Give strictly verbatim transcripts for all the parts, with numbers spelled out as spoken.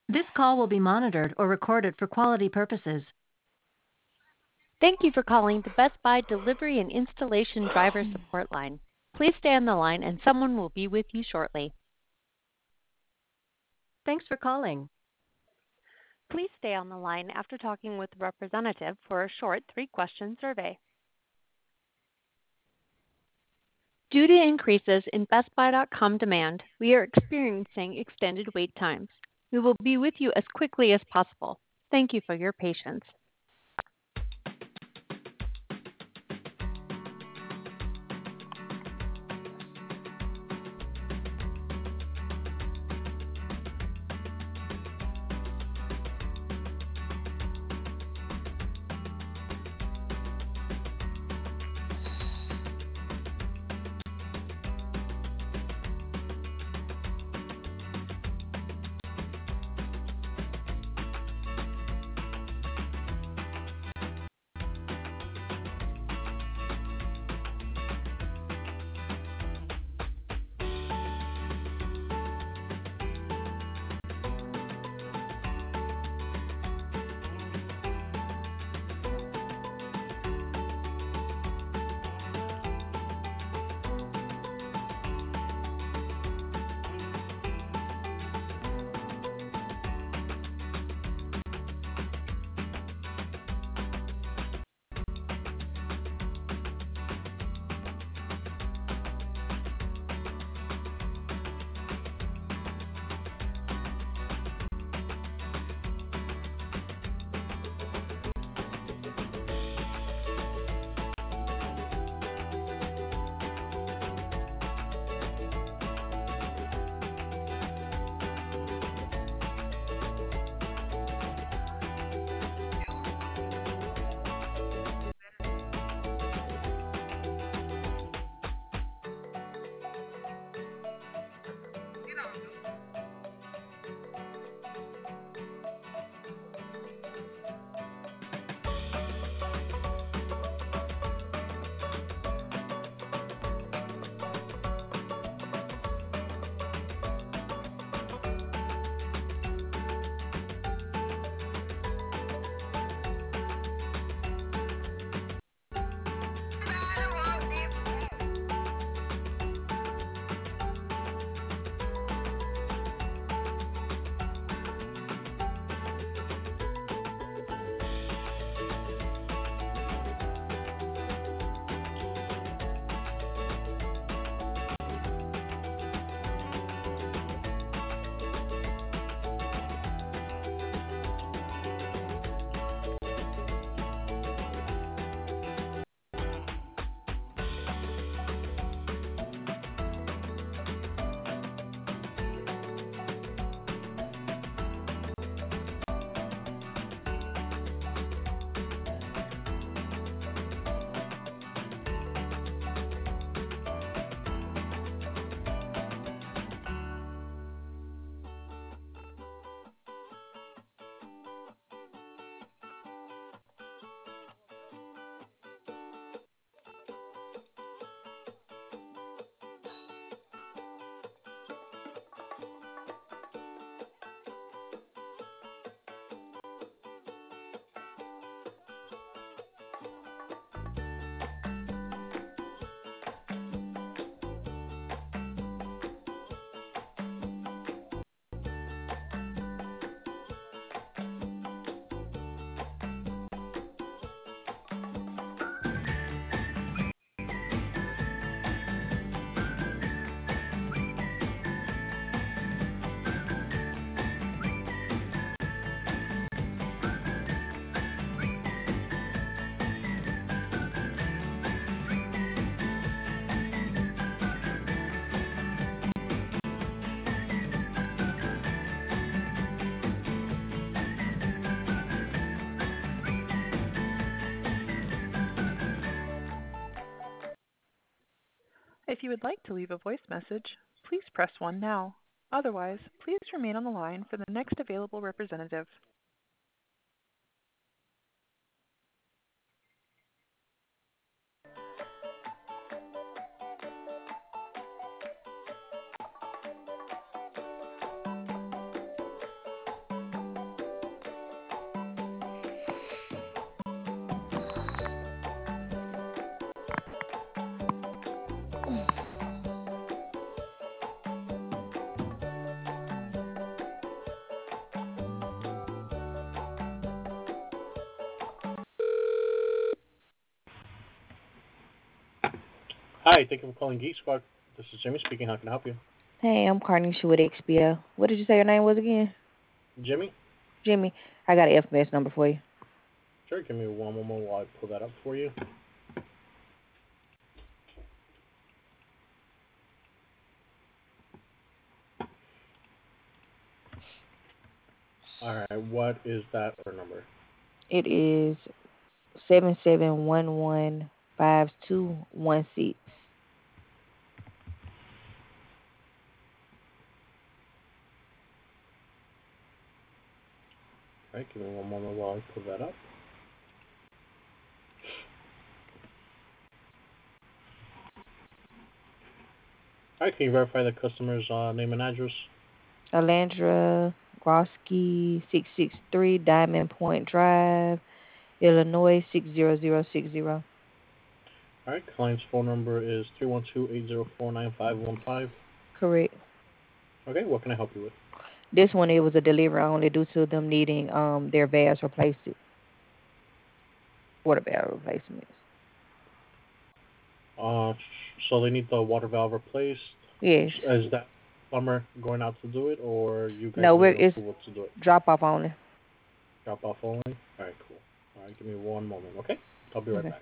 This call will be monitored or recorded for quality purposes. Thank you for calling the Best Buy Delivery and Installation Driver Support Line. Please stay on the line and someone will be with you shortly. Thanks for calling. Please stay on the line after talking with the representative for a short three-question survey. Due to increases in Best Buy dot com demand, we are experiencing extended wait times. We will be with you as quickly as possible. Thank you for your patience. If you would like to leave a voice message, please press one now. Otherwise, please remain on the line for the next available representative. Hi, thank you for calling Geek Squad. This is Jimmy speaking. How can I help you? Hey, I'm Carnisha with X P O. What did you say your name was again? Jimmy? Jimmy. I got an F M S number for you. Sure, give me one moment while I pull that up for you. Alright, what is that order number? It is seven seven one one five two one six. Alright, give me one moment while I pull that up. Alright, can you verify the customer's uh, name and address? Alandra Grosky, six six three Diamond Point Drive, Illinois six zero zero six zero. Alright, client's phone number is three one two, eight zero four, nine five one five. Correct. Okay, what can I help you with? This one, it was a delivery only due to them needing um their valves replaced. Water valve replacements. Uh, so they need the water valve replaced? Yes. Is that plumber going out to do it, or you guys No, we're, need it's approval to do it? drop off only. Drop off only? Alright, cool. Alright, give me one moment, okay? I'll be right Okay. back.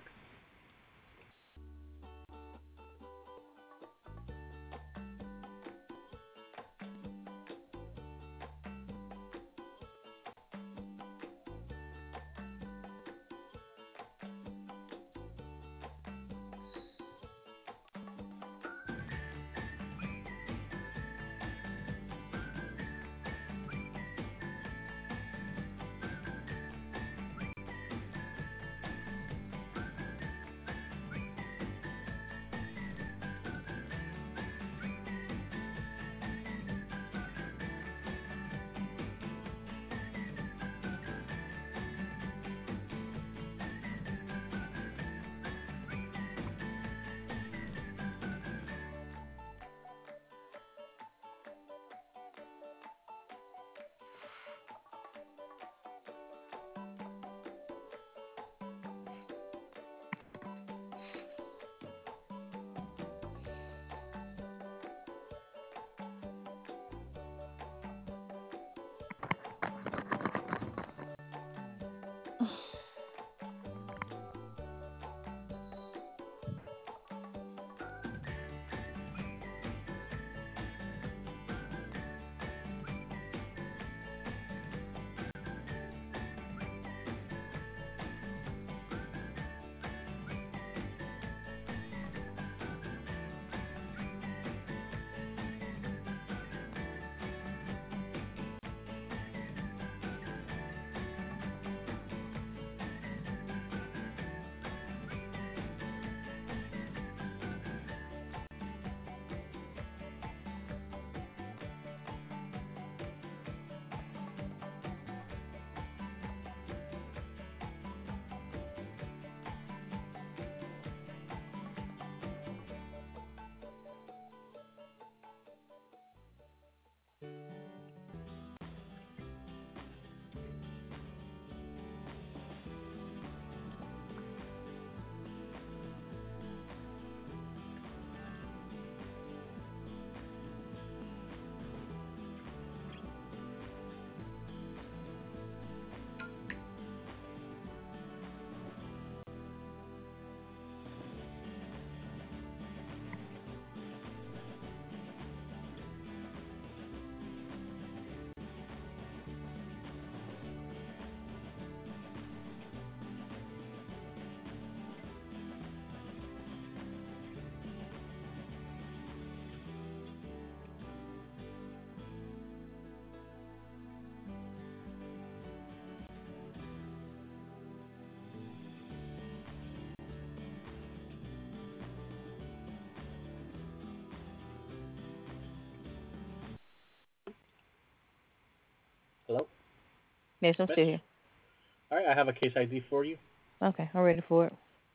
Hello? Yes, I'm Miss? still here. Alright, I have a case I D for you. Okay, I'm ready for it.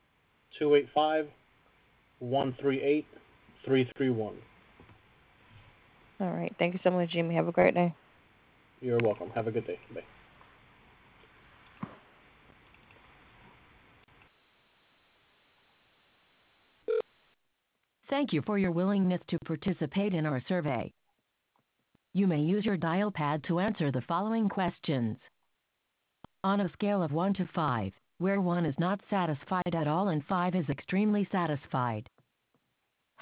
two eight five, one three eight, three three one. All right. Thank you so much, Jimmy. Have a great day. You're welcome. Have a good day. Bye. Thank you for your willingness to participate in our survey. You may use your dial pad to answer the following questions. On a scale of one to five, where one is not satisfied at all and five is extremely satisfied,